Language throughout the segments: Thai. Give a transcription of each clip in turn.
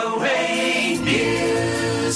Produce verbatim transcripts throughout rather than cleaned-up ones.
โอ เอ News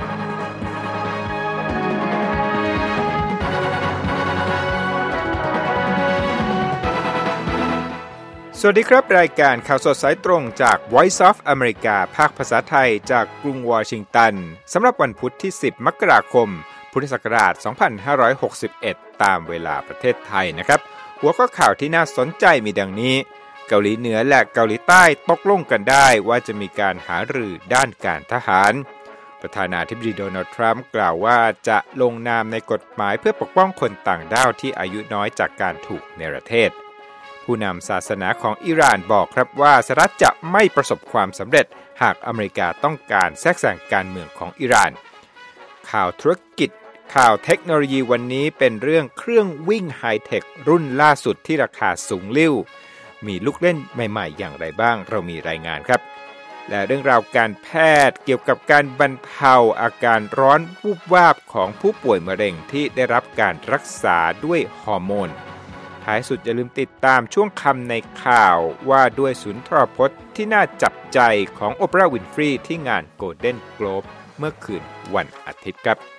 สวัสดีครับรายการข่าวสดสายตรงจาก Voice of America ภาคภาษาไทยจากกรุงวอชิงตันสำหรับวันพุธที่สิบมกราคมพุทธศักราชสองพันห้าร้อยหกสิบเอ็ดตามเวลาประเทศไทยนะครับหัวข้อข่าวที่น่าสนใจมีดังนี้เกาหลีเหนือและเกาหลีใต้ตกลงกันได้ว่าจะมีการหารือด้านการทหารประธานาธิบดีโดนัลด์ทรัมป์กล่าวว่าจะลงนามในกฎหมายเพื่อปกป้องคนต่างด้าวที่อายุน้อยจากการถูกเนรเทศผู้นำศาสนาของอิหร่านบอกครับว่าสหรัฐจะไม่ประสบความสำเร็จหากอเมริกาต้องการแทรกแซงการเมืองของอิหร่านข่าวธุรกิจข่าวเทคโนโลยีวันนี้เป็นเรื่องเครื่องวิ่งไฮเทครุ่นล่าสุดที่ราคาสูงลิ่วมีลูกเล่นใหม่ๆอย่างไรบ้างเรามีรายงานครับและเรื่องราวการแพทย์เกี่ยวกับการบรรเทาอาการร้อนวูบวาบของผู้ป่วยมะเร็งที่ได้รับการรักษาด้วยฮอร์โมนท้ายสุดอย่าลืมติดตามช่วงคำในข่าวว่าด้วยสุนทรพจน์ที่น่าจับใจของโอปราห์วินฟรีที่งานโกลเด้นโกลบเมื่อคืนวันอาทิตย์ครับ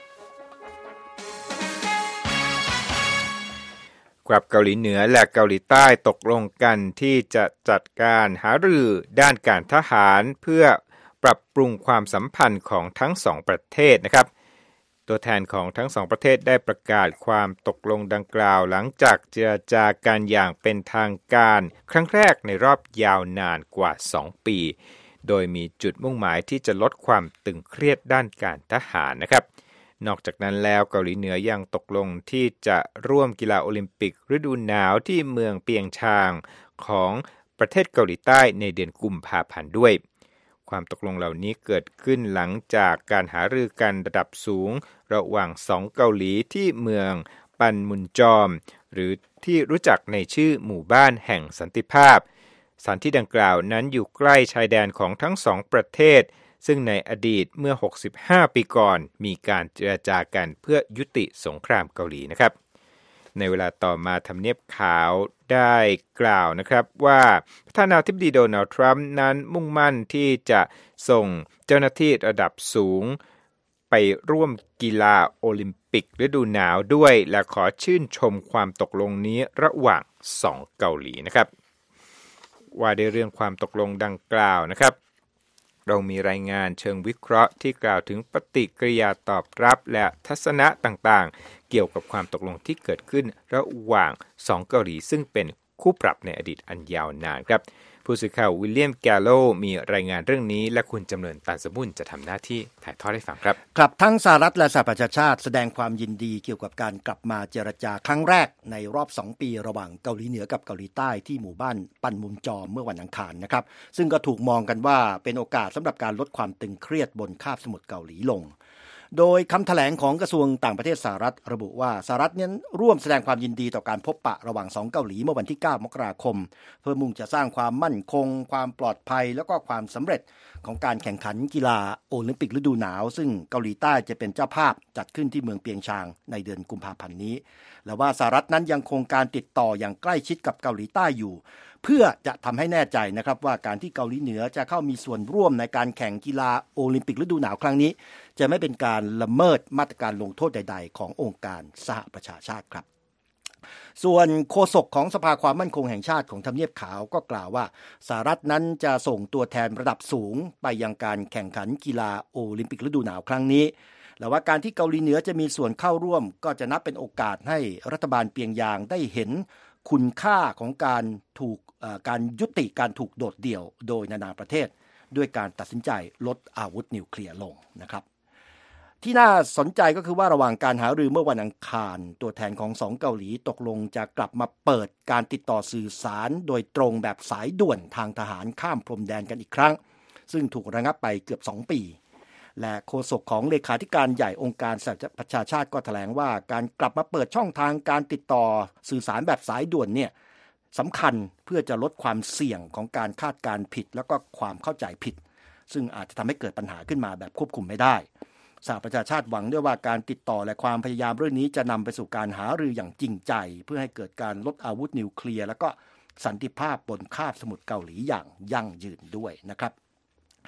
กับเกาหลีเหนือและเกาหลีใต้ตกลงกันที่จะจัดการหารือด้านการทหารเพื่อปรับปรุงความสัมพันธ์ของทั้งสองประเทศนะครับตัวแทนของทั้งสองประเทศได้ประกาศความตกลงดังกล่าวหลังจากเจรจากันอย่างเป็นทางการครั้งแรกในรอบยาวนานกว่าสองปีโดยมีจุดมุ่งหมายที่จะลดความตึงเครียดด้านการทหารนะครับนอกจากนั้นแล้วเกาหลีเหนือยังตกลงที่จะร่วมกีฬาโอลิมปิกฤดูหนาวที่เมืองเปียงชางของประเทศเกาหลีใต้ในเดือนกุมภาพันธ์ด้วยความตกลงเหล่านี้เกิดขึ้นหลังจากการหารือกันระดับสูงระหว่างสองเกาหลีที่เมืองปันมุนจอมหรือที่รู้จักในชื่อหมู่บ้านแห่งสันติภาพสถานที่ดังกล่าวนั้นอยู่ใกล้ชายแดนของทั้งสองประเทศซึ่งในอดีตเมื่อหกสิบห้าปีก่อนมีการเจรจากันเพื่อยุติสงครามเกาหลีนะครับในเวลาต่อมาทำเนียบขาวได้กล่าวนะครับว่าประธานาธิบดีโดนัลด์ทรัมป์นั้นมุ่งมั่นที่จะส่งเจ้าหน้าที่ระดับสูงไปร่วมกีฬาโอลิมปิกฤดูหนาวด้วยและขอชื่นชมความตกลงนี้ระหว่างสองเกาหลีนะครับว่าในเรื่องความตกลงดังกล่าวนะครับเรามีรายงานเชิงวิเคราะห์ที่กล่าวถึงปฏิกิริยาตอบรับและทัศนะต่างๆเกี่ยวกับความตกลงที่เกิดขึ้นระหว่างสองเกาหลีซึ่งเป็นคู่ปรับในอดีตอันยาวนานครับผู้สื่อข่าววิลเลียมแกลโลมีรายงานเรื่องนี้และคุณจำเริญตันสมุนจะทำหน้าที่ถ่ายทอดให้ฟังครับครับทั้งสหรัฐและสหประชาชาติแสดงความยินดีเกี่ยวกับการกลับมาเจรจาครั้งแรกในรอบสองปีระหว่างเกาหลีเหนือกับเกาหลีใต้ที่หมู่บ้านปันมุนจอมเมื่อวันอังคารนะครับซึ่งก็ถูกมองกันว่าเป็นโอกาสสำหรับการลดความตึงเครียดบนคาบสมุทรเกาหลีลงโดยคำแถลงของกระทรวงต่างประเทศสหรัฐระบุว่าสหรัฐนั้นร่วมแสดงความยินดีต่อการพบปะระหว่างสองเกาหลีเมื่อวันที่เก้ามกราคมเพื่อมุ่งจะสร้างความมั่นคงความปลอดภัยแล้วก็ความสำเร็จของการแข่งขันกีฬาโอลิมปิกฤดูหนาวซึ่งเกาหลีใต้จะเป็นเจ้าภาพจัดขึ้นที่เมืองเปียงชางในเดือนกุมภาพันธ์นี้และว่าสหรัฐนั้นยังคงการติดต่ออย่างใกล้ชิดกับเกาหลีใต้อยู่เพื่อจะทำให้แน่ใจนะครับว่าการที่เกาหลีเหนือจะเข้ามีส่วนร่วมในการแข่งกีฬาโอลิมปิกฤดูหนาวครั้งนี้จะไม่เป็นการละเมิดมาตรการลงโทษใดๆขององค์การสหประชาชาติครับส่วนโฆษกของสภาความมั่นคงแห่งชาติของทำเนียบขาวก็กล่าวว่าสหรัฐนั้นจะส่งตัวแทนระดับสูงไปยังการแข่งขันกีฬาโอลิมปิกฤดูหนาวครั้งนี้และว่าการที่เกาหลีเหนือจะมีส่วนเข้าร่วมก็จะนับเป็นโอกาสให้รัฐบาลเปียงยางได้เห็นคุณค่าของการถูกการยุติการถูกโดดเดี่ยวโดยนานาประเทศด้วยการตัดสินใจลดอาวุธนิวเคลียร์ลงนะครับที่น่าสนใจก็คือว่าระหว่างการหารือเมื่อวันอังคารตัวแทนของสองเกาหลีตกลงจะกลับมาเปิดการติดต่อสื่อสารโดยตรงแบบสายด่วนทางทหารข้ามพรมแดนกันอีกครั้งซึ่งถูกระงับไปเกือบสองปีและโฆษกของเลขาธิการใหญ่องค์การสหประชาชาติก็แถลงว่าการกลับมาเปิดช่องทางการติดต่อสื่อสารแบบสายด่วนเนี่ยสำคัญเพื่อจะลดความเสี่ยงของการคาดการณ์ผิดแล้วก็ความเข้าใจผิดซึ่งอาจจะทำให้เกิดปัญหาขึ้นมาแบบควบคุมไม่ได้สหประชาชาติหวังด้วยว่าการติดต่อและความพยายามเรื่องนี้จะนำไปสู่การหารืออย่างจริงใจเพื่อให้เกิดการลดอาวุธนิวเคลียร์แล้วก็สันติภาพบนคาบสมุทรเกาหลีอย่างยั่งยืนด้วยนะครับ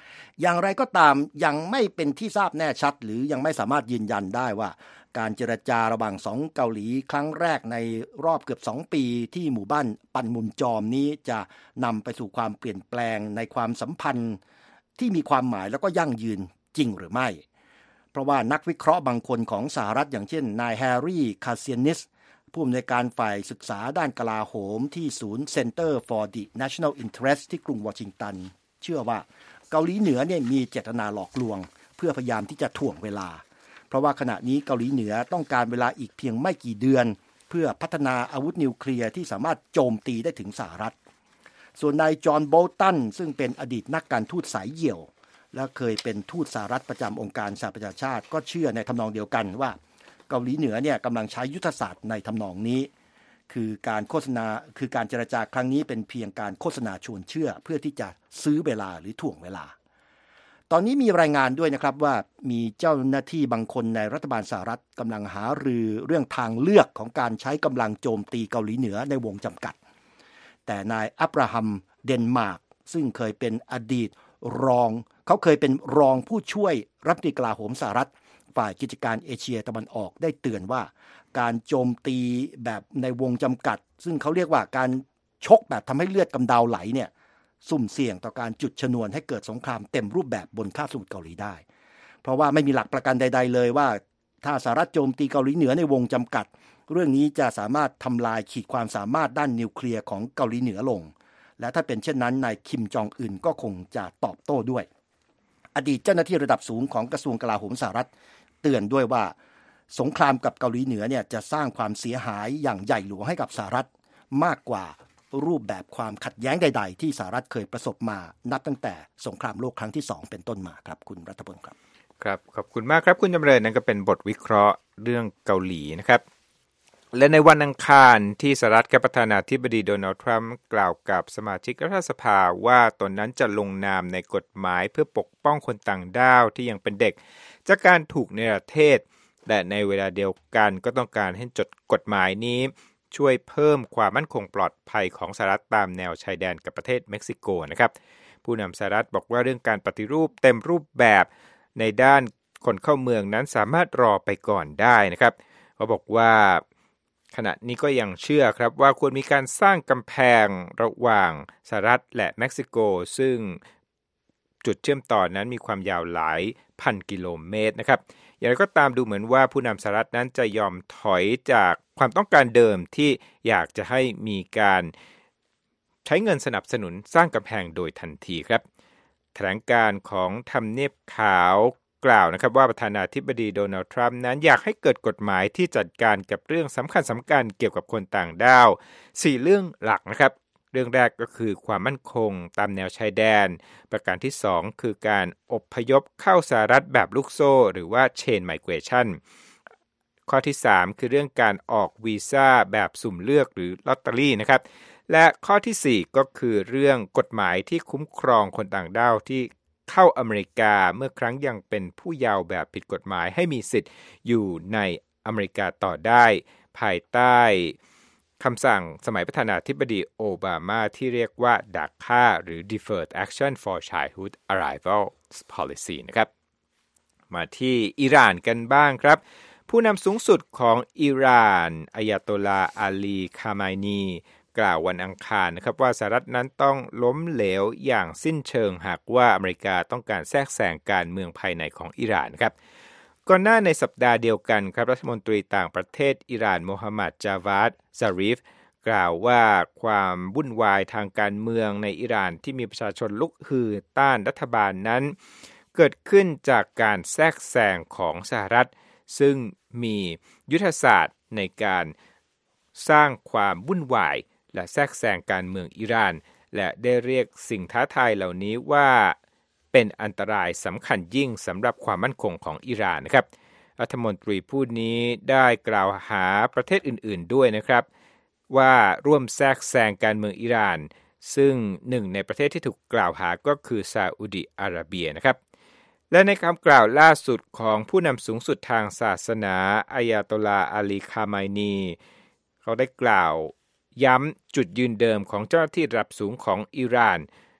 อย่างไรก็ตามยังไม่เป็นที่ทราบแน่ชัดหรือยังไม่สามารถยืนยันได้ว่าการเจรจาระหว่างสองเกาหลีครั้งแรกในรอบเกือบสองปีที่หมู่บ้านปันมุมจอมนี้จะนำไปสู่ความเปลี่ยนแปลงในความสัมพันธ์ที่มีความหมายแล้วก็ยั่งยืนจริงหรือไม่เพราะว่านักวิเคราะห์บางคนของสหรัฐอย่างเช่นนายแฮร์รี่คาเซียนิสผู้อำนวยการฝ่ายศึกษาด้านกลาโหมที่ศูนย์ Center for the National Interest ที่กรุงวอชิงตันเชื่อว่าเกาหลีเหนือเนี่ยมีเจตนาหลอกลวงเพื่อพยายามที่จะถ่วงเวลาเพราะว่าขณะนี้เกาหลีเหนือต้องการเวลาอีกเพียงไม่กี่เดือนเพื่อพัฒนาอาวุธนิวเคลียร์ที่สามารถโจมตีได้ถึงสหรัฐส่วนนายจอห์นโบลตันซึ่งเป็นอดีตนักการทูตสายเหี่ยวและเคยเป็นทูตสหรัฐประจำองค์การสหประชาชาติก็เชื่อในทำนองเดียวกันว่าเกาหลีเหนือเนี่ยกำลังใช้ยุทธศาสตร์ในทำนองนี้คือการโฆษณาคือการเจรจาครั้งนี้เป็นเพียงการโฆษณาชวนเชื่อเพื่อที่จะซื้อเวลาหรือถ่วงเวลาตอนนี้มีรายงานด้วยนะครับว่ามีเจ้าหน้าที่บางคนในรัฐบาลสหรัฐกำลังหารือเรื่องทางเลือกของการใช้กำลังโจมตีเกาหลีเหนือในวงจำกัดแต่นายอับราฮัมเดนมาร์กซึ่งเคยเป็นอดีตรองเขาเคยเป็นรองผู้ช่วยรัฐมนตรีกลาโหมสหรัฐฝ่ายกิจการเอเชียตะวันออกได้เตือนว่าการโจมตีแบบในวงจำกัดซึ่งเขาเรียกว่าการชกแบบทำให้เลือดกำเดาไหลเนี่ยสุ่มเสี่ยงต่อการจุดชนวนให้เกิดสงครามเต็มรูปแบบบนคาบสมุทรเกาหลีได้เพราะว่าไม่มีหลักประกันใดๆเลยว่าถ้าสหรัฐโจมตีเกาหลีเหนือในวงจำกัดเรื่องนี้จะสามารถทำลายขีดความสามารถด้านนิวเคลียร์ของเกาหลีเหนือลงและถ้าเป็นเช่นนั้นนายคิมจองอึนก็คงจะตอบโต้ด้วยอดีตเจ้าหน้าที่ระดับสูงของกระทรวงกลาโหมสหรัฐเตือนด้วยว่าสงครามกับเกาหลีเหนือเนี่ยจะสร้างความเสียหายอย่างใหญ่หลวงให้กับสหรัฐมากกว่ารูปแบบความขัดแย้งใดๆที่สหรัฐเคยประสบมานับตั้งแต่สงครามโลกครั้งที่สองเป็นต้นมาครับคุณรัฐพลครับครับขอบคุณมากครับคุณจำเริญนั่นก็เป็นบทวิเคราะห์เรื่องเกาหลีนะครับและในวันอังคารที่สหรัฐกับประธานาธิบดีโดนัลด์ทรัมป์กล่าวกับสมาชิกรัฐสภาว่าตนนั้นจะลงนามในกฎหมายเพื่อปกป้องคนต่างด้าวที่ยังเป็นเด็กจากการถูกเนรเทศและในเวลาเดียวกันก็ต้องการให้จดกฎหมายนี้ช่วยเพิ่มความมั่นคงปลอดภัยของสหรัฐตามแนวชายแดนกับประเทศเม็กซิโกนะครับผู้นำสหรัฐบอกว่าเรื่องการปฏิรูปเต็มรูปแบบในด้านคนเข้าเมืองนั้นสามารถรอไปก่อนได้นะครับเขาบอกว่าขณะนี้ก็ยังเชื่อครับว่าควรมีการสร้างกำแพงระหว่างสหรัฐและเม็กซิโกซึ่งจุดเชื่อมต่อนั้นมีความยาวหลายพันกิโลเมตรนะครับอย่างไรก็ตามดูเหมือนว่าผู้นำสหรัฐนั้นจะยอมถอยจากความต้องการเดิมที่อยากจะให้มีการใช้เงินสนับสนุนสร้างกำแพงโดยทันทีครับแถลงการของทำเนียบขาวกล่าวนะครับว่าประธานาธิบดีโดนัลด์ทรัมป์นั้นอยากให้เกิดกฎหมายที่จัดการกับเรื่องสำคัญสำคัญเกี่ยวกับคนต่างด้าวสี่เรื่องหลักนะครับเรื่องแรกก็คือความมั่นคงตามแนวชายแดนประการที่สองคือการอพยพเข้าสหรัฐแบบลูกโซ่หรือว่า Chain Migration ข้อที่สามคือเรื่องการออกวีซ่าแบบสุ่มเลือกหรือลอตเตอรี่นะครับและข้อที่สี่ก็คือเรื่องกฎหมายที่คุ้มครองคนต่างด้าวที่เข้าอเมริกาเมื่อครั้งยังเป็นผู้เยาว์แบบผิดกฎหมายให้มีสิทธิ์อยู่ในอเมริกาต่อได้ภายใต้คำสั่งสมัยประธานาธิบดีโอบามาที่เรียกว่า ดาคา หรือ Deferred Action for Childhood Arrival Policy นะครับมาที่อิหร่านกันบ้างครับผู้นำสูงสุดของอิหร่านอัยาโตลาอาลีคาไมนีกล่าววันอังคารนะครับว่าสหรัฐนั้นต้องล้มเหลวอย่างสิ้นเชิงหากว่าอเมริกาต้องการแทรกแซงการเมืองภายในของอิหร่านครับก่อนหน้าในสัปดาห์เดียวกันครับรัฐมนตรีต่างประเทศอิหร่านโมฮัมหมัดจาวาดซาริฟกล่าวว่าความวุ่นวายทางการเมืองในอิหร่านที่มีประชาชนลุกฮือต้านรัฐบาลนั้นเกิดขึ้นจากการแทรกแซงของสหรัฐซึ่งมียุทธศาสตร์ในการสร้างความวุ่นวายและแทรกแซงการเมืองอิหร่านและได้เรียกสิ่งท้าทายเหล่านี้ว่าเป็นอันตรายสำคัญยิ่งสำหรับความมั่นคงของอิหร่านนะครับรัฐมนตรีผู้นี้ได้กล่าวหาประเทศอื่นๆด้วยนะครับว่าร่วมแทรกแซงการเมืองอิหร่านซึ่งหนึ่งในประเทศที่ถูกกล่าวหาก็คือซาอุดิอาระเบียนะครับและในคำกล่าวล่าสุดของผู้นำสูงสุดทางศาสนาอัยาโตลาอาลีคาไมนีเขาได้กล่าวย้ำจุดยืนเดิมของเจ้าหน้าที่ระดับสูงของอิหร่าน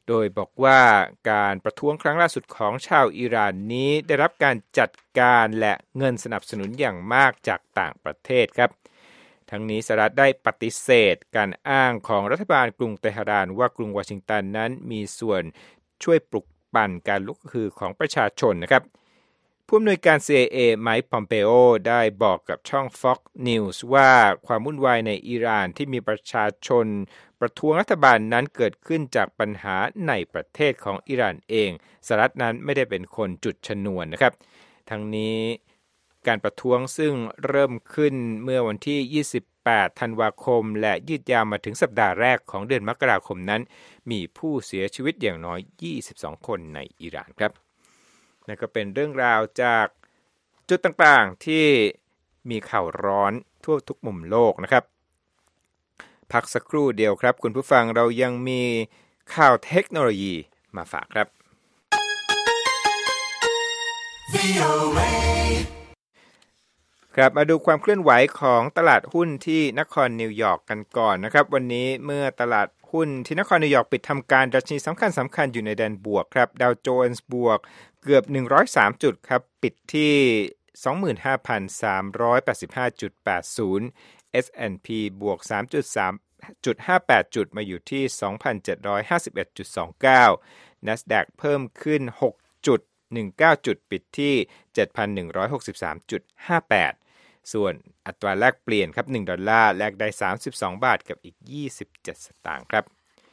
โดยบอกว่าการประท้วงครั้งล่าสุดของชาวอิหร่านนี้ได้รับการจัดการและเงินสนับสนุนอย่างมากจากต่างประเทศครับทั้งนี้สหรัฐได้ปฏิเสธการอ้างของรัฐบาลกรุงเตหะรานว่ากรุงวอชิงตันนั้นมีส่วนช่วยปลุกปั่นการลุกฮือของประชาชนนะครับผู้อำนวยการ ซี ไอ เอ ไมค์ พอมเปโอได้บอกกับช่อง Fox News ว่าความวุ่นวายในอิหร่านที่มีประชาชนประท้วงรัฐบาลนั้นเกิดขึ้นจากปัญหาในประเทศของอิหร่านเองสหรัฐนั้นไม่ได้เป็นคนจุดชนวนนะครับทั้งนี้การประท้วงซึ่งเริ่มขึ้นเมื่อวันที่ยี่สิบแปดธันวาคมและยืดยาวมาถึงสัปดาห์แรกของเดือนมกราคมนั้นมีผู้เสียชีวิตอย่างน้อยยี่สิบสองคนในอิหร่านครับนั่นก็เป็นเรื่องราวจากจุดต่างๆที่มีข่าวร้อนทั่วทุกมุมโลกนะครับพักสักครู่เดียวครับคุณผู้ฟังเรายังมีข่าวเทคโนโลยีมาฝากครับวี โอ เอครับมาดูความเคลื่อนไหวของตลาดหุ้นที่นครนิวยอร์กกันก่อนนะครับวันนี้เมื่อตลาดหุ้นที่นครนิวยอร์กปิดทำการดัชนีสำคัญสำคัญอยู่ในแดนบวกครับดาวโจนส์บวกเกือบหนึ่งร้อยสามจุดครับปิดที่ สองหมื่นห้าพันสามร้อยแปดสิบห้าจุดแปดศูนย์ เอส แอนด์ พี บวก สามจุดสามจุดห้าแปด จุดมาอยู่ที่ สองพันเจ็ดร้อยห้าสิบเอ็ดจุดสองเก้า NASDAQ เพิ่มขึ้นหกจุดหนึ่งเก้า จุดปิดที่ เจ็ดพันหนึ่งร้อยหกสิบสามจุดห้าแปด ส่วนอัตราแลกเปลี่ยนครับหนึ่งดอลลาร์แลกได้สามสิบสองบาทกับอีกยี่สิบเจ็ดสตางค์ครับ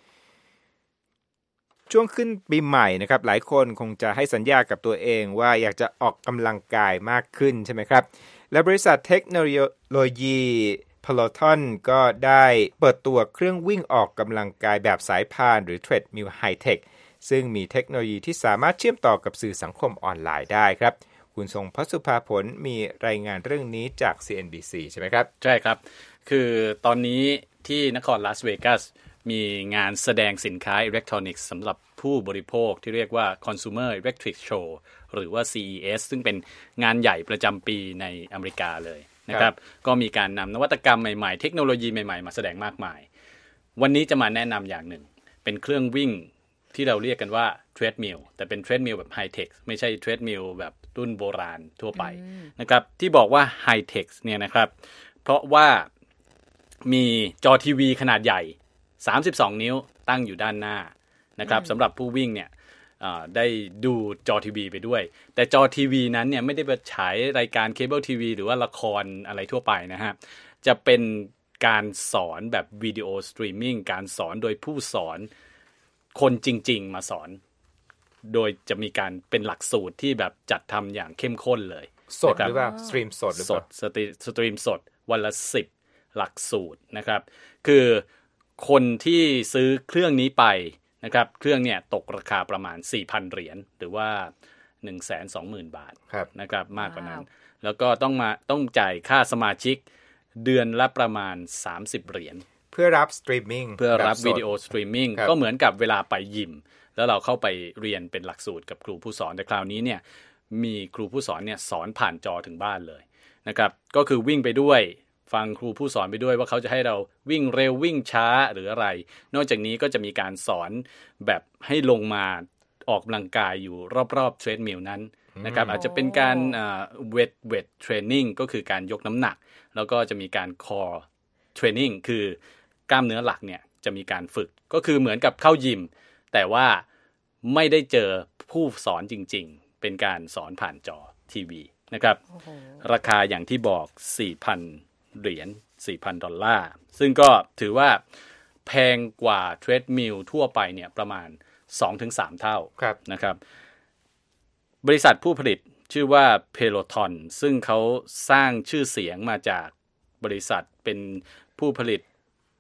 ช่วงขึ้นปีใหม่นะครับหลายคนคงจะให้สัญญากับตัวเองว่าอยากจะออกกำลังกายมากขึ้นใช่ไหมครับและบริษัทเทคโนโลยี Peloton ก็ได้เปิดตัวเครื่องวิ่งออกกำลังกายแบบสายพานหรือ Treadmill High Tech ซึ่งมีเทคโนโลยีที่สามารถเชื่อมต่อกับสื่อสังคมออนไลน์ได้ครับคุณทรงพสุภาผลมีรายงานเรื่องนี้จาก ซี เอ็น บี ซี ใช่ไหมครับใช่ครับคือตอนนี้ที่นครลาสเวกัสมีงานแสดงสินค้าอิเล็กทรอนิกส์สำหรับผู้บริโภคที่เรียกว่า Consumer Electronics Show หรือว่า ซี อี เอส ซึ่งเป็นงานใหญ่ประจำปีในอเมริกาเลยนะครับก็มีการนำนวัตกรรมใหม่ๆเทคโนโลยีใหม่ๆมาแสดงมากมายวันนี้จะมาแนะนำอย่างหนึ่งเป็นเครื่องวิ่งที่เราเรียกกันว่า Treadmill แต่เป็น Treadmill แบบ High Tech ไม่ใช่ Treadmill แบบรุ่นโบราณทั่วไปนะครับที่บอกว่า High Tech เนี่ยนะครับเพราะว่ามีจอทีวีขนาดใหญ่สามสิบสองนิ้วตั้งอยู่ด้านหน้านะครับสำหรับผู้วิ่งเนี่ยได้ดูจอทีวีไปด้วยแต่จอทีวีนั้นเนี่ยไม่ได้ไปฉายรายการเคเบิลทีวีหรือว่าละครอะไรทั่วไปนะฮะจะเป็นการสอนแบบวิดีโอสตรีมมิ่งการสอนโดยผู้สอนคนจริงๆมาสอนโดยจะมีการเป็นหลักสูตรที่แบบจัดทำอย่างเข้มข้นเลยสดหรือเปล่าสตรีมสดหรือเปล่าสดสตรีมสดวันละสิบหลักสูตรนะครับคือคนที่ซื้อเครื่องนี้ไปนะครับเครื่องเนี่ยตกราคาประมาณ สี่พัน เหรียญหรือว่า หนึ่งแสนสองหมื่น บาทนะครับมากกว่านั้นแล้วก็ต้องมาต้องจ่ายค่าสมาชิกเดือนละประมาณสามสิบเหรียญเพื่อรับสตรีมมิ่งเพื่อรับวิดีโอสตรีมมิ่งก็เหมือนกับเวลาไปยิมแล้วเราเข้าไปเรียนเป็นหลักสูตรกับครูผู้สอนแต่คราวนี้เนี่ยมีครูผู้สอนเนี่ยสอนผ่านจอถึงบ้านเลยนะครับก็คือวิ่งไปด้วยฟังครูผู้สอนไปด้วยว่าเขาจะให้เราวิ่งเร็ววิ่งช้าหรืออะไรนอกจากนี้ก็จะมีการสอนแบบให้ลงมาออกกำลังกายอยู่รอบๆเทรดมิลนั้นนะครับอาจจะเป็นการเอ่อเวทเวทเทรนนิ่งก็คือการยกน้ำหนักแล้วก็จะมีการคอร์เทรนนิ่งคือกล้ามเนื้อหลักเนี่ยจะมีการฝึกก็คือเหมือนกับเข้ายิมแต่ว่าไม่ได้เจอผู้สอนจริงๆเป็นการสอนผ่านจอทีวีนะครับ oh. ราคาอย่างที่บอก สี่พัน เหรียญ สี่พัน ดอลลาร์ซึ่งก็ถือว่าแพงกว่าเทรดมิลทั่วไปเนี่ยประมาณ สองถึงสาม เท่านะครับบริษัทผู้ผลิตชื่อว่า Peloton ซึ่งเขาสร้างชื่อเสียงมาจากบริษัทเป็นผู้ผลิต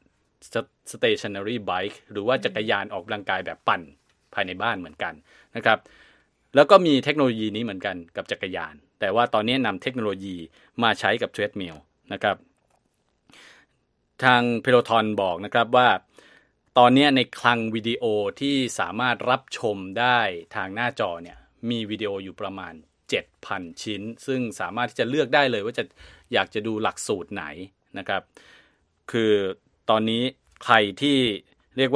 stationary bike หรือว่าจักรยานออกกำลังกายแบบปั่นภายในบ้านเหมือนกันนะครับแล้วก็มีเทคโนโลยีนี้เหมือนกันกับจักรยานแต่ว่าตอนนี้นำเทคโนโลยีมาใช้กับเทรดมิลนะครับทาง Peloton บอกนะครับว่าตอนนี้ในคลังวิดีโอที่สามารถรับชมได้ทางหน้าจอเนี่ยมีวิดีโออยู่ประมาณ เจ็ดพัน ชิ้นซึ่งสามารถที่จะเลือกได้เลยว่าจะอยากจะดูหลักสูตรไหนนะครับคือตอนนี้ใครที่เรียกว่า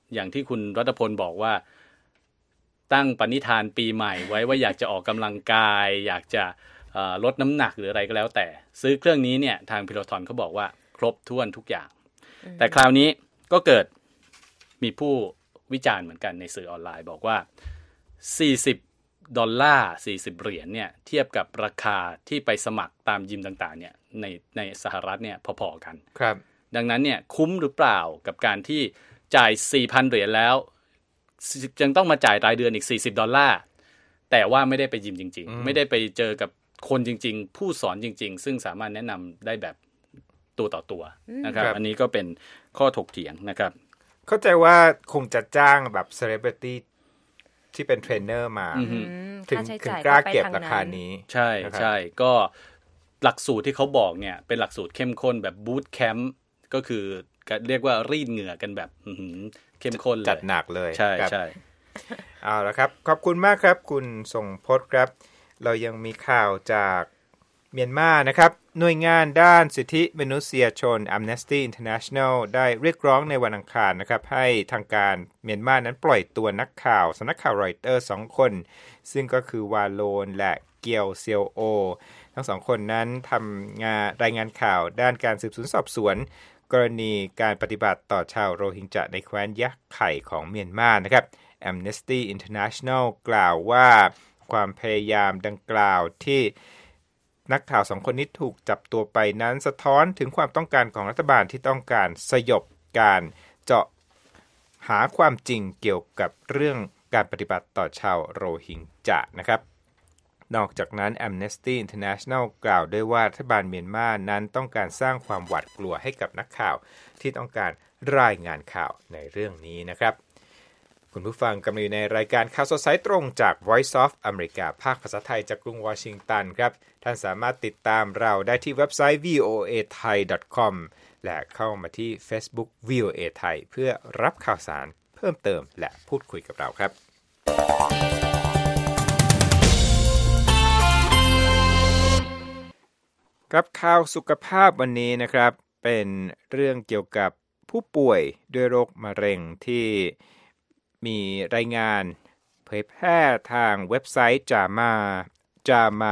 อย่างที่คุณรัตพลบอกว่าตั้งปณิธานปีใหม่ไว้ว่าอยากจะออกกำลังกายอยากจะลดน้ำหนักหรืออะไรก็แล้วแต่ซื้อเครื่องนี้เนี่ยทางพิโลทอนเขาบอกว่าครบถ้วนทุกอย่างแต่คราวนี้ก็เกิดมีผู้วิจารณ์เหมือนกันในสื่อออนไลน์บอกว่าสี่สิบดอลลาร์สี่สิบเหรียญเนี่ยเทียบกับราคาที่ไปสมัครตามยิมต่างๆเนี่ยในในสหรัฐเนี่ยพอๆกันครับดังนั้นเนี่ยคุ้มหรือเปล่ากับการที่จ่าย สี่พัน เหรียญแล้วยังต้องมาจ่ายรายเดือนอีกสี่สิบดอลลาร์แต่ว่าไม่ได้ไปยิมจริงๆไม่ได้ไปเจอกับคนจริงๆผู้สอนจริงๆซึ่งสามารถแนะนำได้แบบตัวต่อตัวนะครับอันนี้ก็เป็นข้อถกเถียงนะครับเข้าใจว่าคงจะจ้างแบบเซเลบริตี้ที่เป็นเทรนเนอร์มาถึงถึงกล้าเก็บราคานี้ใช่ใช่ก็หลักสูตรที่เขาบอกเนี่ยเป็นหลักสูตรเข้มข้นแบบบูตแคมป์ก็คือเรียกว่ารีดเหงื่อกันแบบเข้มข้นเลยจัดหนักเลยใช่ใช่เอาละครับขอบคุณมากครับคุณทรงพจน์ครับเรายังมีข่าวจากเมียนมานะครับหน่วยงานด้านสิทธิมนุษยชน Amnesty International ได้เรียกร้องในวันอังคารนะครับให้ทางการเมียนมานั้นปล่อยตัวนักข่าวสำนักข่าวรอยเตอร์สองคนซึ่งก็คือวาโลนและเกียวเซียวโอทั้งสองคนนั้นทำงานรายงานข่าวด้านการสืบสวนสอบสวนกรณีการปฏิบัติต่อชาวโรฮิงญะในแคว้นยะไข่ของเมียนมานะครับ Amnesty International กล่าวว่าความพยายามดังกล่าวที่นักข่าวสองคนนี้ถูกจับตัวไปนั้นสะท้อนถึงความต้องการของรัฐบาลที่ต้องการสยบการเจาะหาความจริงเกี่ยวกับเรื่องการปฏิบัติต่อชาวโรฮิงญะนะครับนอกจากนั้น Amnesty International กล่าวด้วยว่ารัฐบาลเมียนมานั้นต้องการสร้างความหวาดกลัวให้กับนักข่าวที่ต้องการรายงานข่าวในเรื่องนี้นะครับคุณผู้ฟังกำลังอยู่ในรายการข่าวสดสายตรงจาก Voice of America ภาคภาษาไทยจากกรุงวอชิงตันครับท่านสามารถติดตามเราได้ที่เว็บไซต์ วี โอ เอ ไทย ดอท คอม และเข้ามาที่ Facebook วี โอ เอ ไทยเพื่อรับข่าวสารเพิ่มเติมและพูดคุยกับเราครับครับข่าวสุขภาพวันนี้นะครับเป็นเรื่องเกี่ยวกับผู้ป่วยด้วยโรคมะเร็งที่มีรายงานเผยแพร่ทางเว็บไซต์ JAMA JAMA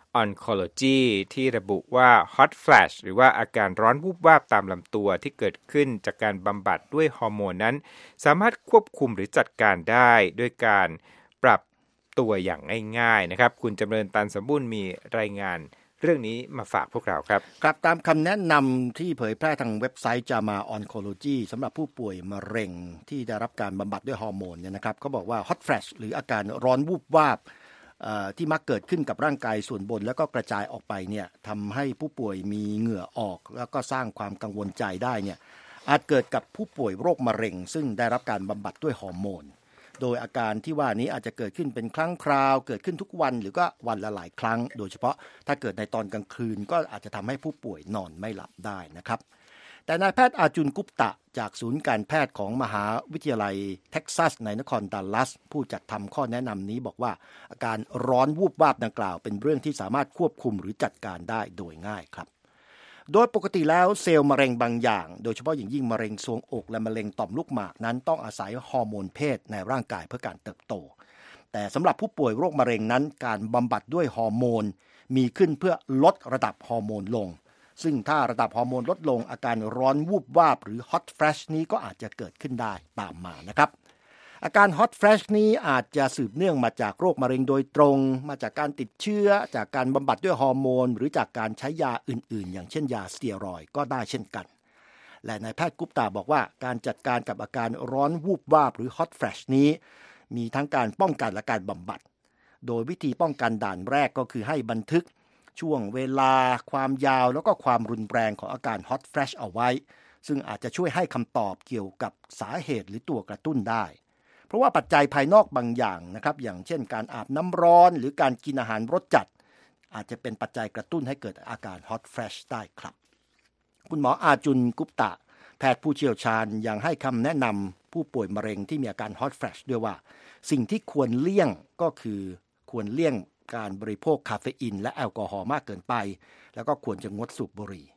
Oncology ที่ระบุว่า Hot Flash หรือว่าอาการร้อนวูบวาบตามลำตัวที่เกิดขึ้นจากการบำบัดด้วยฮอร์โมนนั้นสามารถควบคุมหรือจัดการได้ด้วยการปรับตัวอย่างง่ายๆนะครับคุณจำเริญตันสมบูรณ์มีรายงานเรื่องนี้มาฝากพวกเราครับครับตามคำแนะนำที่เผยแพร่ทางเว็บไซต์ JAMA Oncology สำหรับผู้ป่วยมะเร็งที่ได้รับการบำบัดด้วยฮอร์โมนเนี่ยนะครับเขาบอกว่า Hot Flash หรืออาการร้อนวูบวาบที่มักเกิดขึ้นกับร่างกายส่วนบนแล้วก็กระจายออกไปเนี่ยทำให้ผู้ป่วยมีเหงื่อออกแล้วก็สร้างความกังวลใจได้เนี่ยอาจเกิดกับผู้ป่วยโรคมะเร็งซึ่งได้รับการบำบัดด้วยฮอร์โมนโดยอาการที่ว่านี้อาจจะเกิดขึ้นเป็นครั้งคราวเกิดขึ้นทุกวันหรือก็วันละหลายครั้งโดยเฉพาะถ้าเกิดในตอนกลางคืนก็อาจจะทำให้ผู้ป่วยนอนไม่หลับได้นะครับแต่นายแพทย์อาจุนกุปตะจากศูนย์การแพทย์ของมหาวิทยาลัยเท็กซัสในนครดัลลัสผู้จัดทำข้อแนะนำนี้บอกว่าอาการร้อนวูบวาบดังกล่าวเป็นเรื่องที่สามารถควบคุมหรือจัดการได้โดยง่ายครับโดยปกติแล้วเซลล์มะเร็งบางอย่างโดยเฉพาะอย่างยิ่งมะเร็งทรวงอกและมะเร็งต่อมลูกหมากนั้นต้องอาศัยฮอร์โมนเพศในร่างกายเพื่อการเติบโตแต่สำหรับผู้ป่วยโรคมะเร็งนั้นการบำบัดด้วยฮอร์โมนมีขึ้นเพื่อลดระดับฮอร์โมนลงซึ่งถ้าระดับฮอร์โมนลดลงอาการร้อนวูบวาบหรือ hot flash นี้ก็อาจจะเกิดขึ้นได้ตามมานะครับอาการ hot flash นี้อาจจะสืบเนื่องมาจากโรคมะเร็งโดยตรงมาจากการติดเชื้อจากการบำบัดด้วยฮอร์โมนหรือจากการใช้ยาอื่นๆอย่างเช่นยาสเตียรอยด์ก็ได้เช่นกันและนายแพทย์กุปตาบอกว่าการจัดการกับอาการร้อนวูบวาบหรือ hot flash นี้มีทั้งการป้องกันและการบำบัดโดยวิธีป้องกันด่านแรกก็คือให้บันทึกช่วงเวลาความยาวแล้วก็ความรุนแรงของอาการ hot flash เอาไว้ซึ่งอาจจะช่วยให้คำตอบเกี่ยวกับสาเหตุหรือตัวกระตุ้นได้เพราะว่าปัจจัยภายนอกบางอย่างนะครับอย่างเช่นการอาบน้ำร้อนหรือการกินอาหารรสจัดอาจจะเป็นปัจจัยกระตุ้นให้เกิดอาการ hot flash ได้ครับคุณหมออาจุนกุปตะแพทย์ผู้เชี่ยวชาญยังให้คำแนะนำผู้ป่วยมะเร็งที่มีอาการ hot flash ด้วยว่าสิ่งที่ควรเลี่ยงก็คือควรเลี่ยงการบริโภคคาเฟอีนและแอลกอฮอล์มากเกินไปแล้วก็ควรจะงดสูบบุหรี่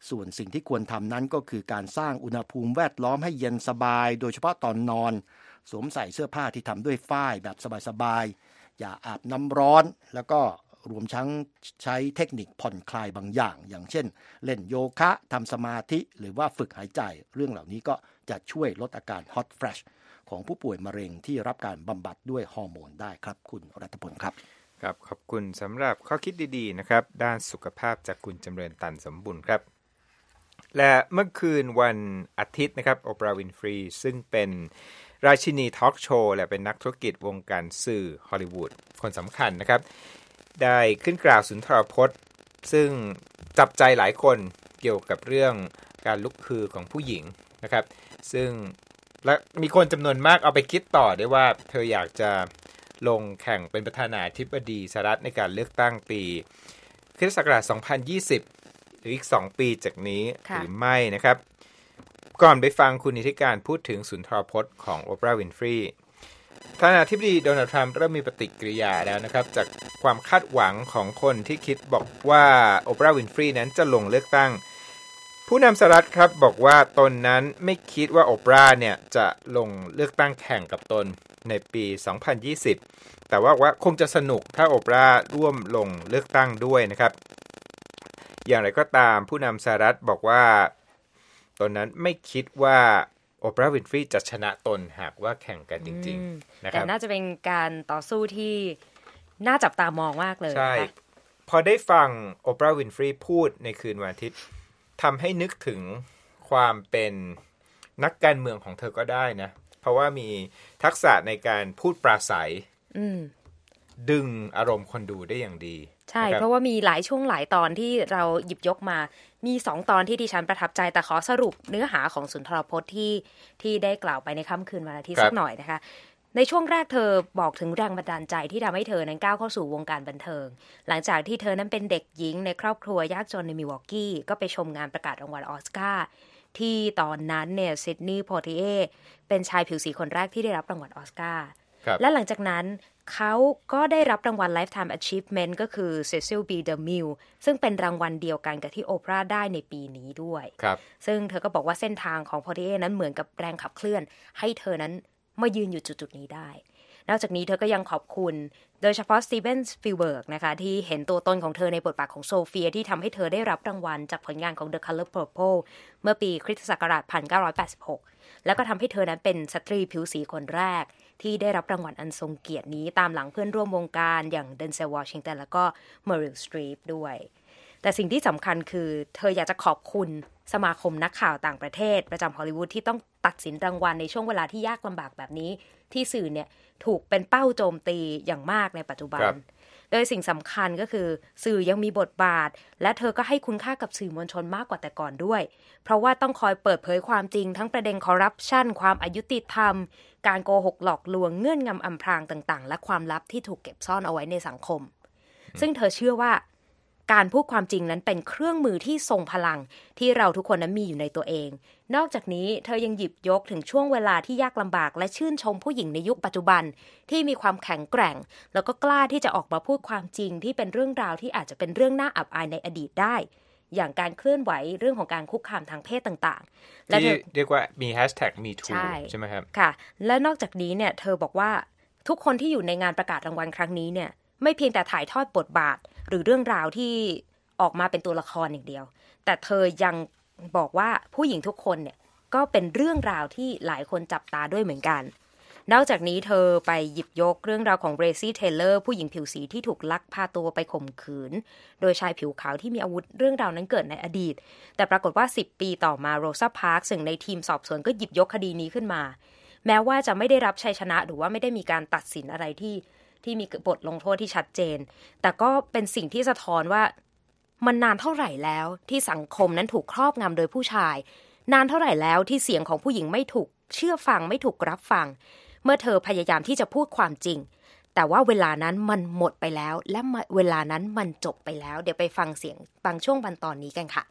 ส่วนสิ่งที่ควรทำนั้นก็คือการสร้างอุณหภูมิแวดล้อมให้เย็นสบายโดยเฉพาะตอนนอนสวมใส่เสื้อผ้าที่ทำด้วยฝ้ายแบบสบายๆอย่าอาบน้ำร้อนแล้วก็รวมทั้งใช้เทคนิคผ่อนคลายบางอย่างอย่างเช่นเล่นโยคะทำสมาธิหรือว่าฝึกหายใจเรื่องเหล่านี้ก็จะช่วยลดอาการ hot flash ของผู้ป่วยมะเร็งที่รับการบำบัดด้วยฮอร์โมนได้ครับคุณรัตพลครับครับขอบคุณสำหรับข้อคิดดีๆนะครับด้านสุขภาพจากคุณจำเริญตันสมบุญครับและเมื่อคืนวันอาทิตย์นะครับโอปราห์วินฟรีซึ่งเป็นราชินีทอล์กโชว์และเป็นนักธุรกิจวงการสื่อฮอลลีวูดคนสำคัญนะครับได้ขึ้นกล่าวสุนทรพจน์ซึ่งจับใจหลายคนเกี่ยวกับเรื่องการลุกคือของผู้หญิงนะครับซึ่งและมีคนจำนวนมากเอาไปคิดต่อได้ว่าเธออยากจะลงแข่งเป็นประธานาธิบดีสหรัฐในการเลือกตั้งปีคริสต์ศักราชสองพันยี่สิบหรืออีกสองปีจากนี้หรือไม่นะครับก่อนไปฟังคุณนิติการพูดถึงสุนทรพจน์ของโอปราห์วินฟรีประธานาธิบดีโดนัลด์ทรัมป์เริ่มมีปฏิกิริยาแล้วนะครับจากความคาดหวังของคนที่คิดบอกว่าโอปราห์วินฟรีนั้นจะลงเลือกตั้งผู้นำสหรัฐครับบอกว่าตนนั้นไม่คิดว่าโอปราห์เนี่ยจะลงเลือกตั้งแข่งกับตนในปีสองพันยี่สิบแต่ว่าว่าคงจะสนุกถ้าโอปราห์ร่วมลงเลือกตั้งด้วยนะครับอย่างไรก็ตามผู้นำสหรัฐบอกว่าตนนั้นไม่คิดว่าโอปราห์วินฟรีจะชนะตนหากว่าแข่งกันจริงๆนะครับแต่น่าจะเป็นการต่อสู้ที่น่าจับตามองมากเลยใช่พอได้ฟังโอปราห์วินฟรีพูดในคืนวันอาทิตย์ทำให้นึกถึงความเป็นนักการเมืองของเธอก็ได้นะเพราะว่ามีทักษะในการพูดปราศัยดึงอารมณ์คนดูได้อย่างดีใช่เพราะว่ามีหลายช่วงหลายตอนที่เราหยิบยกมามีสองตอนที่ดิฉันประทับใจแต่ขอสรุปเนื้อหาของสุนทรพจน์ที่ที่ได้กล่าวไปในค่ำคืนวันอาทิตย์สักหน่อยนะคะในช่วงแรกเธอบอกถึงแรงบันดาลใจที่ทำให้เธอนั้นก้าวเข้าสู่วงการบันเทิงหลังจากที่เธอนั้นเป็นเด็กหญิงในครอบครัวยากจนในมิลวอกกี้ก็ไปชมงานประกาศรางวัลออสการ์ที่ตอนนั้นเนี่ยซิดนีย์โพธิเอเป็นชายผิวสีคนแรกที่ได้รับรางวัลออสการ์และหลังจากนั้นเขาก็ได้รับรางวัล Lifetime Achievement ก็คือ Cecil B. DeMille ซึ่งเป็นรางวัลเดียวกันกับที่โอปราห์ได้ในปีนี้ด้วยซึ่งเธอก็บอกว่าเส้นทางของโพธิเอนั้นเหมือนกับแรงขับเคลื่อนให้เธอนั้นมายืนอยู่จุดๆนี้ได้นอกจากนี้เธอก็ยังขอบคุณโดยเฉพาะสตีเวนสปิลเบิร์กนะคะที่เห็นตัวตนของเธอในบทบาทของโซเฟียที่ทำให้เธอได้รับรางวัลจากผลงานของ The Color Purple เมื่อปีคริสตศักราชหนึ่งพันเก้าร้อยแปดสิบหกแล้วก็ทำให้เธอนั้นเป็นสตรีผิวสีคนแรกที่ได้รับรางวัลอันทรงเกียรตินี้ตามหลังเพื่อนร่วมวงการอย่างเดนเซลวอชิงตันแล้วก็เมอริลสตรีปด้วยแต่สิ่งที่สำคัญคือเธออยากจะขอบคุณสมาคมนักข่าวต่างประเทศประจำฮอลลีวูดที่ต้องตัดสินรางวัลในช่วงเวลาที่ยากลำบากแบบนี้ที่สื่อเนี่ยถูกเป็นเป้าโจมตีอย่างมากในปัจจุบันโดยสิ่งสำคัญก็คือสื่อยังมีบทบาทและเธอก็ให้คุณค่ากับสื่อมวลชนมากกว่าแต่ก่อนด้วยเพราะว่าต้องคอยเปิดเผยความจริงทั้งประเด็นคอร์รัปชันความอายุติธรรมการโกหกหลอกลวงเงื่อนงำอำพรางต่างๆและความลับที่ถูกเก็บซ่อนเอาไว้ในสังคมซึ่งเธอเชื่อว่าการพูดความจริงนั้นเป็นเครื่องมือที่ทรงพลังที่เราทุกคนนั้นมีอยู่ในตัวเองนอกจากนี้เธอยังหยิบยกถึงช่วงเวลาที่ยากลำบากและชื่นชมผู้หญิงในยุคปัจจุบันที่มีความแข็งแกร่งแล้วก็กล้าที่จะออกมาพูดความจริงที่เป็นเรื่องราวที่อาจจะเป็นเรื่องน่าอับอายในอดีตได้อย่างการเคลื่อนไหวเรื่องของการคุกคามทางเพศต่างๆและที่เรียกว่ามี แฮชแท็ก มีทู ใช่ ใช่ไหมครับค่ะและนอกจากนี้เนี่ยเธอบอกว่าทุกคนที่อยู่ในงานประกาศรางวัลครั้งนี้เนี่ยไม่เพียงแต่ถ่ายทอดบทบาทหรือเรื่องราวที่ออกมาเป็นตัวละครอย่างเดียวแต่เธอยังบอกว่าผู้หญิงทุกคนเนี่ยก็เป็นเรื่องราวที่หลายคนจับตาด้วยเหมือนกันนอกจากนี้เธอไปหยิบยกเรื่องราวของเบรซี่เทเลอร์ผู้หญิงผิวสีที่ถูกลักพาตัวไปข่มขืนโดยชายผิวขาวที่มีอาวุธเรื่องราวนั้นเกิดในอดีตแต่ปรากฏว่าสิบปีต่อมาโรซาพาร์คซึ่งในทีมสอบสวนก็หยิบยกคดีนี้ขึ้นมาแม้ว่าจะไม่ได้รับชัยชนะหรือว่าไม่ได้มีการตัดสินอะไรที่ที่มีบทลงโทษที่ชัดเจนแต่ก็เป็นสิ่งที่สะท้อนว่ามันนานเท่าไหร่แล้วที่สังคมนั้นถูกครอบงำโดยผู้ชายนานเท่าไหร่แล้วที่เสียงของผู้หญิงไม่ถูกเชื่อฟังไม่ถูกรับฟังเมื่อเธอพยายามที่จะพูดความจริงแต่ว่าเวลานั้นมันหมดไปแล้วและเวลานั้นมันจบไปแล้วเดี๋ยวไปฟังเสียงบางช่วงบางตอนนี้กันค่ะ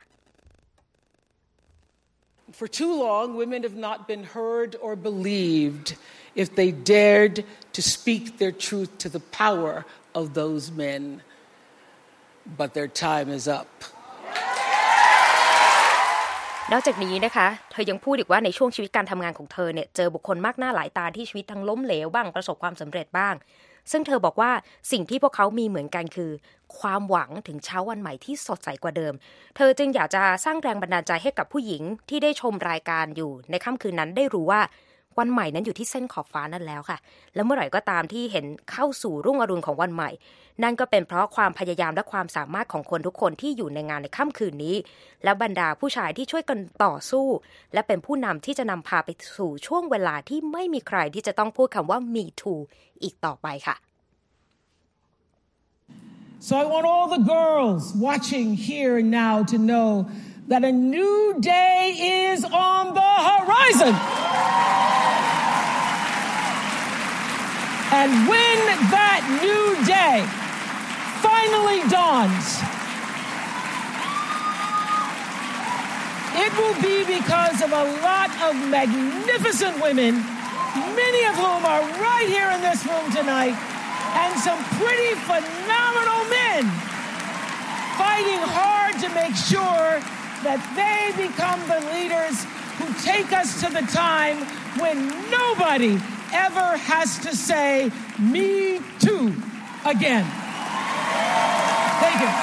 For too long, women have not been heard or believed if they dared to speak their truth to the power of those men.But their time is up. นอกจากนี้นะคะเธอยังพูดอีกว่าในช่วงชีวิตการทำงานของเธอเนี่ยเจอบุคคลมากหน้าหลายตาที่ชีวิตทั้งล้มเหลวบ้างประสบความสำเร็จบ้างซึ่งเธอบอกว่าสิ่งที่พวกเขามีเหมือนกันคือความหวังถึงเช้าวันใหม่ที่สดใสกว่าเดิมเธอจึงอยากจะสร้างแรงบันดาลใจให้กับผู้หญิงที่ได้ชมรายการอยู่ในค่ำคืนนั้นได้รู้ว่าวันใหม่นั้นอยู่ที่เส้นขอบฟ้านั่นแล้วค่ะแล้วเมื่อไหร่ก็ตามที่เห็นเข้าสู่รุ่งอรุณของวันใหม่นั่นก็เป็นเพราะความพยายามและความสามารถของคนทุกคนที่อยู่ในงานในค่ำคืนนี้และบรรดาผู้ชายที่ช่วยกันต่อสู้และเป็นผู้นำที่จะนำพาไปสู่ช่วงเวลาที่ไม่มีใครที่จะต้องพูดคำว่า me too อีกต่อไปค่ะ So I want all the girls watching here and now to know that a new day is on the horizon. And when that new day finally dawns, it will be because of a lot of magnificent women, many of whom are right here in this room tonight.And some pretty phenomenal men fighting hard to make sure that they become the leaders who take us to the time when nobody ever has to say, me too, again. Thank you.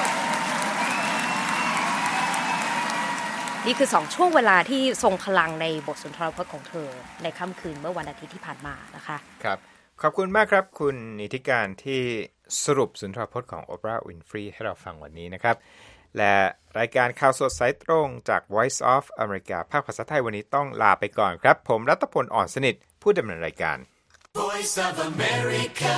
นี่คือสองช่วงเวลาที่ทรงพลังในบทสุนทรพจน์ของเธอในค่ำคืนเมื่อวันอาทิตย์ที่ผ่านมานะคะครับขอบคุณมากครับคุณนิติการที่สรุปสุนทรพจน์ของโอปราห์วินฟรีให้เราฟังวันนี้นะครับและรายการข่าวสดสายตรงจาก Voice of America ภาคภาษาไทยวันนี้ต้องลาไปก่อนครับผมรัตพลอ่อนสนิทผู้ดำเนินรายการ Voice of America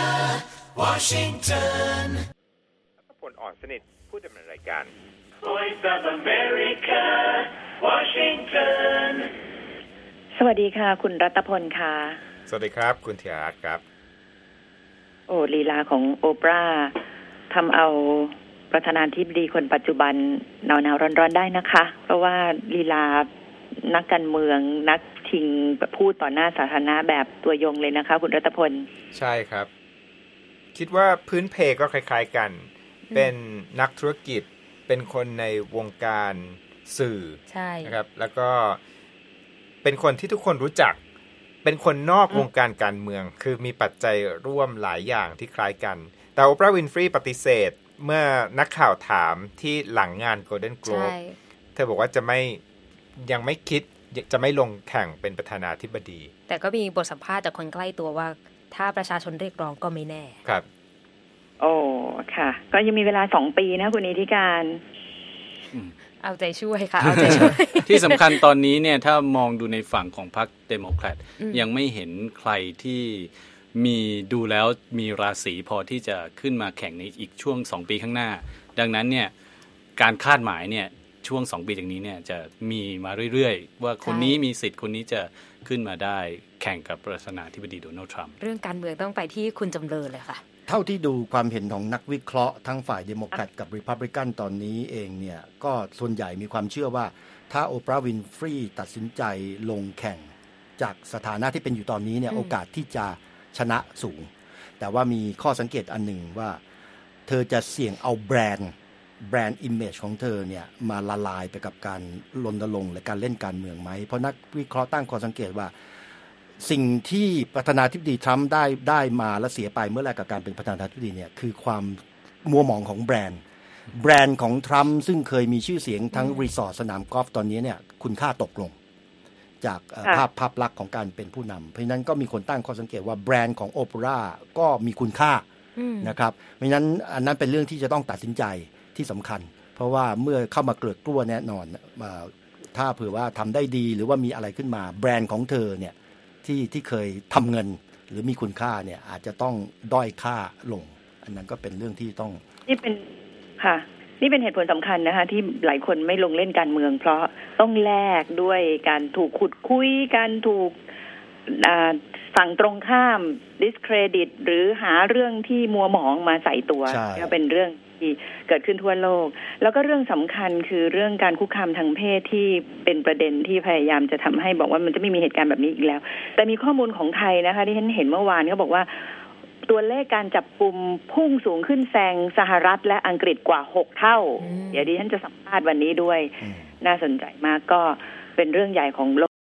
Washington รัตพลอ่อนสนิทผู้ดำเนินรายการ Voice of America Washington สวัสดีค่ะคุณรัตพลค่ะสวัสดีครับคุณธีรรัตน์ครับโอ้ลีลาของโอปราห์ทำเอาประธานาธิบดีคนปัจจุบันหนาวๆร้อนๆได้นะคะเพราะว่าลีลานักการเมืองนักชิงพูดต่อหน้าสาธารณะแบบตัวยงเลยนะคะคุณรัตพลใช่ครับคิดว่าพื้นเพก็คล้ายๆกันเป็นนักธุรกิจเป็นคนในวงการสื่อใช่นะครับแล้วก็เป็นคนที่ทุกคนรู้จักเป็นคนนอกวงการการเมืองคือมีปัจจัยร่วมหลายอย่างที่คล้ายกันแต่โอปราห์วินฟรีปฏิเสธเมื่อนักข่าวถามที่หลังงาน Golden Globe เธอบอกว่าจะไม่ยังไม่คิดจะไม่ลงแข่งเป็นประธานาธิบดีแต่ก็มีบทสัมภาษณ์จากคนใกล้ตัวว่าถ้าประชาชนเรียกร้องก็ไม่แน่ครับโอ้ค่ะก็ยังมีเวลาสองปีนะคุณนิติการเอาใจช่วยค่ะเอาใจช่วยที่สำคัญตอนนี้เนี่ยถ้ามองดูในฝั่งของพรรคเดโมแครตยังไม่เห็นใครที่มีดูแล้วมีราศีพอที่จะขึ้นมาแข่งในอีกช่วงสองปีข้างหน้าดังนั้นเนี่ยการคาดหมายเนี่ยช่วงสองปีจากนี้เนี่ยจะมีมาเรื่อยๆว่าคนนี้มีสิทธิ์คนนี้จะขึ้นมาได้แข่งกับประธานาธิบดีโดนัลด์ทรัมป์เรื่องการเมืองต้องไปที่คุณจำเริญเลยค่ะเท่าที่ดูความเห็นของนักวิเคราะห์ทั้งฝ่ายเดโมแครตกับรีพับลิกันตอนนี้เองเนี่ยก็ส่วนใหญ่มีความเชื่อว่าถ้าโอปราห์วินฟรีตัดสินใจลงแข่งจากสถานะที่เป็นอยู่ตอนนี้เนี่ยโอกาสที่จะชนะสูงแต่ว่ามีข้อสังเกตอันหนึ่งว่าเธอจะเสี่ยงเอาแบรนด์แบรนด์อิมเมจของเธอเนี่ยมาละลายไปกับการรณรงค์และการเล่นการเมืองไหมเพราะนักวิเคราะห์ตั้งข้อสังเกตว่าสิ่งที่ประธานาธิบดีทรัมป์ได้ได้มาและเสียไปเมื่อแรกกับการเป็นประธานาธิบดีเนี่ยคือความมัวหมองของแบรนด์แบรนด์ของทรัมป์ซึ่งเคยมีชื่อเสียงทั้งรีสอร์ทสนามกอล์ฟตอนนี้เนี่ยคุณค่าตกลงจากภาพภาพลักษณ์ของการเป็นผู้นำเพราะฉะนั้นก็มีคนตั้งข้อสังเกตว่าแบรนด์ของโอเปร่าก็มีคุณค่านะครับเพราะฉะนั้นอันนั้นเป็นเรื่องที่จะต้องตัดสินใจที่สำคัญเพราะว่าเมื่อเข้ามาเกลือกกลัวแน่นอนถ้าเผื่อว่าทำได้ดีหรือว่ามีอะไรขึ้นมาแบรนด์ของเธอเนี่ยที่ที่เคยทำเงินหรือมีคุณค่าเนี่ยอาจจะต้องด้อยค่าลงอันนั้นก็เป็นเรื่องที่ต้องนี่เป็นค่ะนี่เป็นเหตุผลสำคัญนะคะที่หลายคนไม่ลงเล่นการเมืองเพราะต้องแลกด้วยการถูกขุดคุยการถูกฝั่งตรงข้าม discredit หรือหาเรื่องที่มัวหมองมาใส่ตัวก็เป็นเรื่องที่เกิดขึ้นทั่วโลกแล้วก็เรื่องสำคัญคือเรื่องการคุกคามทางเพศที่เป็นประเด็นที่พยายามจะทำให้บอกว่ามันจะไม่มีเหตุการณ์แบบนี้อีกแล้วแต่มีข้อมูลของไทยนะคะที่ฉันเห็นเมื่อวานเขาบอกว่าตัวเลขการจับกุมพุ่งสูงขึ้นแซงสหรัฐและอังกฤษกว่าหกเท่าเดี๋ยวดิฉันจะสัมภาษณ์วันนี้ด้วยน่าสนใจมากก็เป็นเรื่องใหญ่ของโล